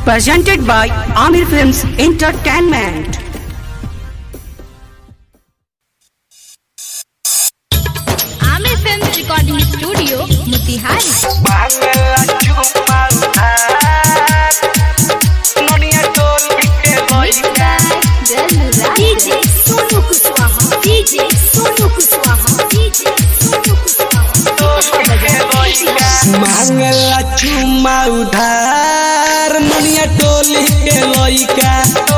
presented by Amir Films Entertainment. Amir Films Recording Studio, Motihari. DJ Sonu Kuswaha, DJ Sonu Kuswaha, DJ Sonu मांगला चुमा उधार मनिया टोली के लइका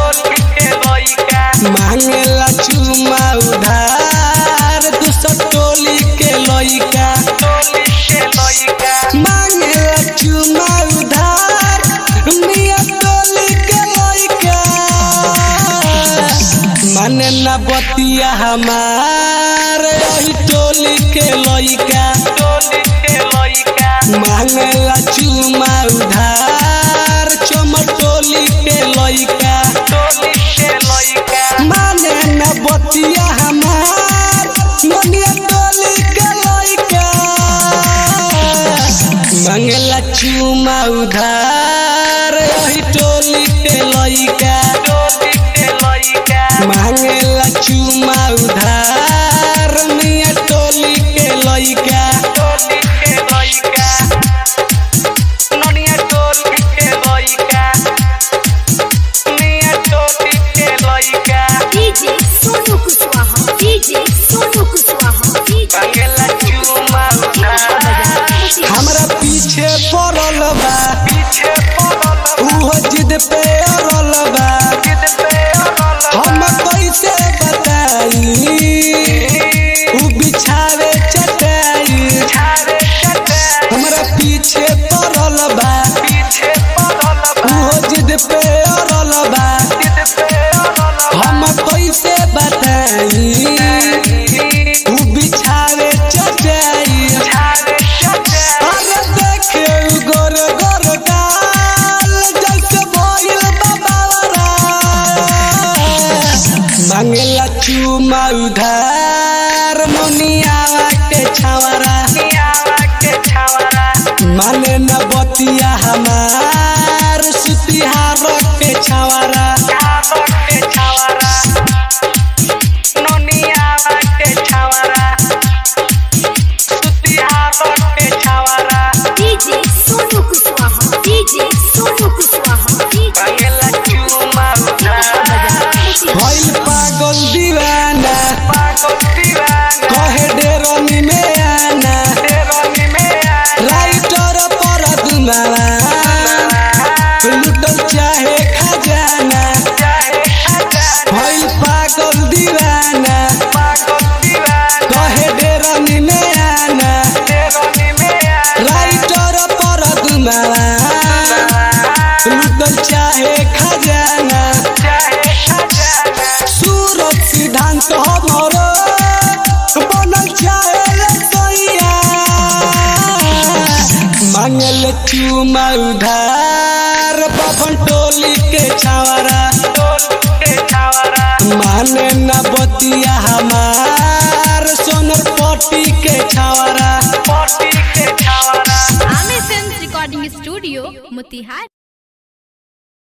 मांगला चुमा उधार दूसर टोली के लइका मांगला चुमा उधार मिया टोली के लइका माने ना बतिया हमार यही टोली के लइका मांगला चुमा उधार चमटोली के लइका माने न बतिया हमार मनिया टोली के लइका मांगला चुमा उधार यही टोली के लइका मांगला चुमा उधार मिया टोली के लइका DJ Sonu Kuswaha, DJ Sonu Kuswaha, DJ हमरा पीछे पड़ल बा उहो जिद पे अड़ल बा हम कैसे बताई उ बिछावे चटाई हमरा पीछे पड़ल बा उहो जिद पे अड़ल बा हम कैसे बताई उ बिछावे चटाई अरे देखे गोर गोर गाल जैसे भइल बाबारा मांगला चुमा उधार मुनियावा के छावरा माने न बतिया हमार सुतिहार के छावरा DJ Sonu Kuswaha, DJ Sonu Kuswaha, भइल पागल दीवाना कहे डेरनी में आना राइटर पर दुमावा लुटल चाहे खजाना भइल पागल दीवाना कहे डेरनी में आना राइटर पर दुमावा लुटल चाहे खजाना सूरज सिद्धांत हमरो बनल चाहे सैया मांगल चुमा उधार बबन टोली के छावरा माने न बतिया हमार सोनर पट्टी के छावरा Amir Films Recording Studio, Motihari.